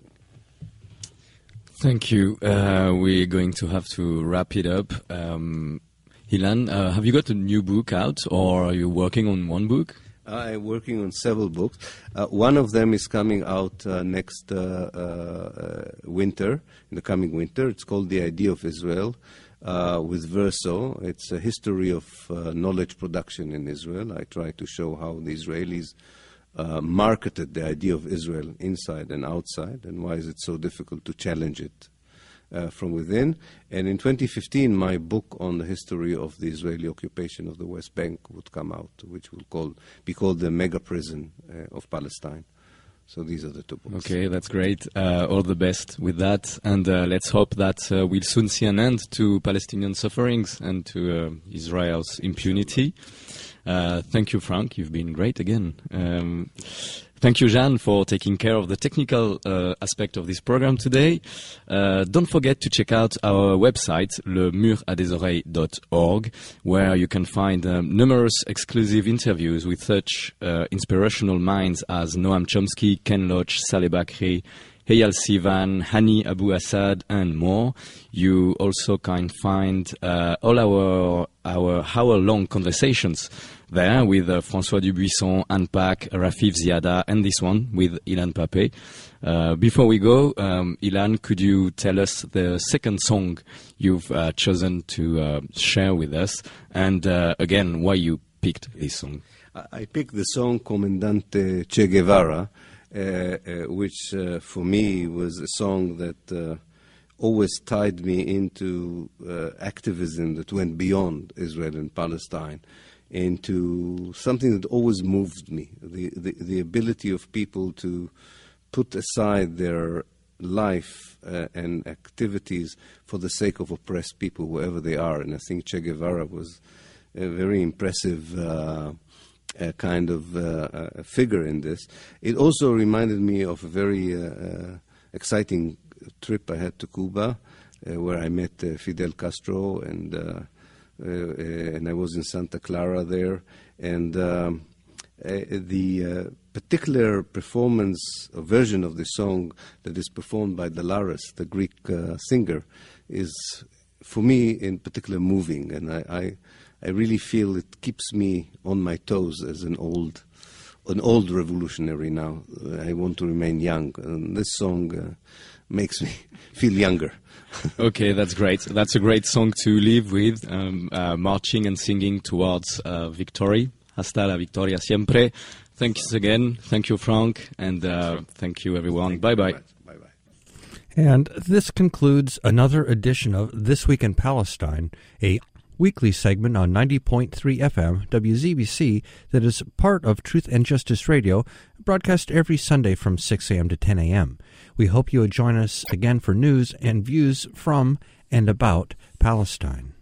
Thank you. Uh, we're going to have to wrap it up. Um, Ilan, uh, have you got a new book out, or are you working on one book? I'm working on several books. Uh, one of them is coming out uh, next uh, uh, winter, in the coming winter. It's called The Idea of Israel, uh, with Verso. It's a history of uh, knowledge production in Israel. I try to show how the Israelis uh, marketed the idea of Israel inside and outside, and why is it so difficult to challenge it Uh, from within. And in twenty fifteen, my book on the history of the Israeli occupation of the West Bank would come out, which will call, be called the mega prison uh, of Palestine. So these are the two books. Okay, that's great. Uh, all the best with that. And uh, let's hope that uh, we'll soon see an end to Palestinian sufferings and to uh, Israel's impunity. Uh, thank you, Frank. You've been great again. Um, Thank you, Jeanne, for taking care of the technical uh, aspect of this program today. Uh, don't forget to check out our website, le mur à des oreilles dot org, where you can find um, numerous exclusive interviews with such uh, inspirational minds as Noam Chomsky, Ken Loach, Saleh Bakri, Eyal Sivan, Hani Abu Assad, and more. You also can find uh, all our our hour-long conversations there with uh, François Dubuisson, Anne Pak, Rafif Ziada, and this one with Ilan Pape. Uh, before we go, um, Ilan, could you tell us the second song you've uh, chosen to uh, share with us, and uh, again, why you picked this song? I picked the song Comandante Che Guevara, uh, uh, which uh, for me was a song that uh, always tied me into uh, activism that went beyond Israel and Palestine, into something that always moved me, the, the, the ability of people to put aside their life uh, and activities for the sake of oppressed people, wherever they are. And I think Che Guevara was a very impressive uh, uh, kind of uh, uh, figure in this. It also reminded me of a very uh, uh, exciting trip I had to Cuba, uh, where I met uh, Fidel Castro, and uh, uh, uh, and I was in Santa Clara there, and um, uh, the uh, particular performance, a version of the song that is performed by Dalaris, the Greek uh, singer, is for me in particular moving, and I, I I really feel it keeps me on my toes as an old an old revolutionary now. I want to remain young, and this song uh, makes me feel younger. Okay, that's great. That's a great song to live with, um, uh, marching and singing towards uh, victory. Hasta la victoria siempre. Thanks again. Thank you, Frank, and uh, sure. Thank you, everyone. Bye-bye. Bye-bye. And this concludes another edition of This Week in Palestine, a weekly segment on ninety point three F M W Z B C that is part of Truth and Justice Radio, broadcast every Sunday from six a.m. to ten a.m. We hope you will join us again for news and views from and about Palestine.